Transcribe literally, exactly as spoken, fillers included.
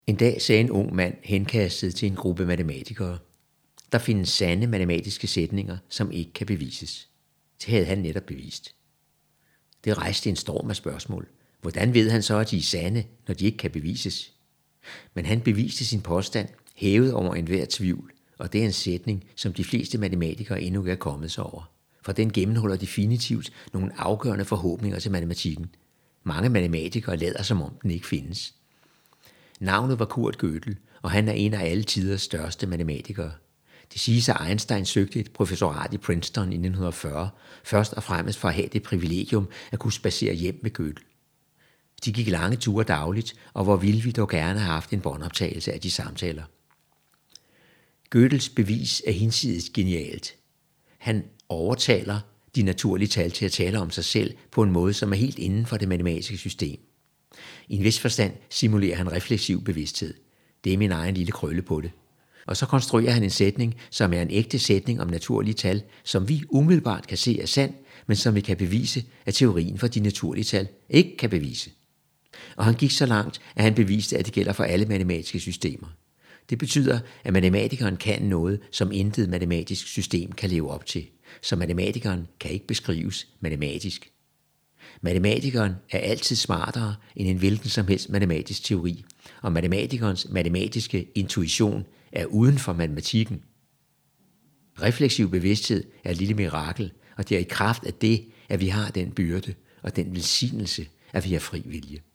En dag sagde en ung mand henkastet til en gruppe matematikere: Der findes sande matematiske sætninger, som ikke kan bevises. Det havde han netop bevist. Det rejste en storm af spørgsmål. Hvordan ved han så, at de er sande, når de ikke kan bevises? Men han beviste sin påstand, hævet over enhver tvivl, og det er en sætning, som de fleste matematikere endnu ikke er kommet sig over. For den gennemholder definitivt nogle afgørende forhåbninger til matematikken. Mange matematikere lader, som om den ikke findes. Navnet var Kurt Gödel, og han er en af alle tiders største matematikere. Det siges, at Einstein søgte et professorat i Princeton i nitten fyrre, først og fremmest for at have det privilegium at kunne spacere hjem med Gödel. De gik lange ture dagligt, og hvor ville vi dog gerne have haft en båndoptagelse af de samtaler. Gödels bevis er hinsides genialt. Han overtaler de naturlige tal til at tale om sig selv på en måde, som er helt inden for det matematiske system. I en vis forstand simulerer han refleksiv bevidsthed. Det er min egen lille krølle på det. Og så konstruerer han en sætning, som er en ægte sætning om naturlige tal, som vi umiddelbart kan se er sand, men som vi kan bevise, at teorien for de naturlige tal ikke kan bevise. Og han gik så langt, at han beviste, at det gælder for alle matematiske systemer. Det betyder, at matematikeren kan noget, som intet matematisk system kan leve op til. Så matematikeren kan ikke beskrives matematisk. Matematikeren er altid smartere end en hvilken som helst matematisk teori, og matematikerens matematiske intuition er uden for matematikken. Refleksiv bevidsthed er et lille mirakel, og det er i kraft af det, at vi har den byrde og den velsignelse, at vi har fri vilje.